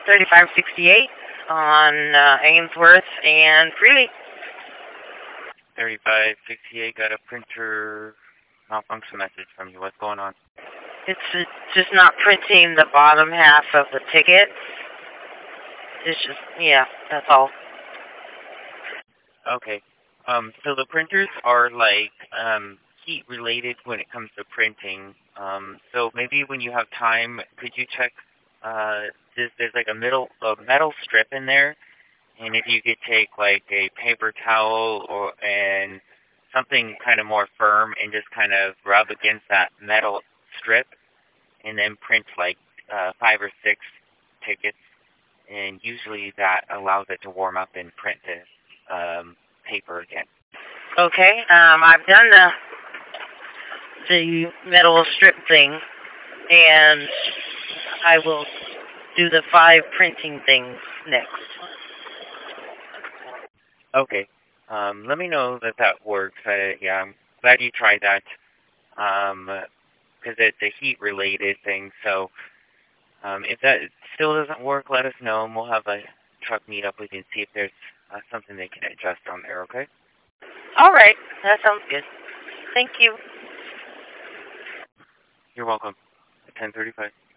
3568 on Ainsworth and Freely. 3568, got a printer malfunction message from you. What's going on? It's just not printing the bottom half of the ticket. It's just, yeah, that's all. Okay. So the printers are like heat related when it comes to printing. So maybe when you have time, could you check? There's like a metal strip in there, and if you could take like a paper towel and something kind of more firm and just kind of rub against that metal strip, and then print like 5 or 6 tickets, and usually that allows it to warm up and print the paper again. Okay, I've done the metal strip thing, and I will do the 5 printing things next. Okay. Let me know that works. Yeah, I'm glad you tried that. Because it's a heat-related thing. So if that still doesn't work, let us know, and we'll have a truck meet up with you and see if there's something they can adjust on there, okay? All right. That sounds good. Thank you. You're welcome. 10:35.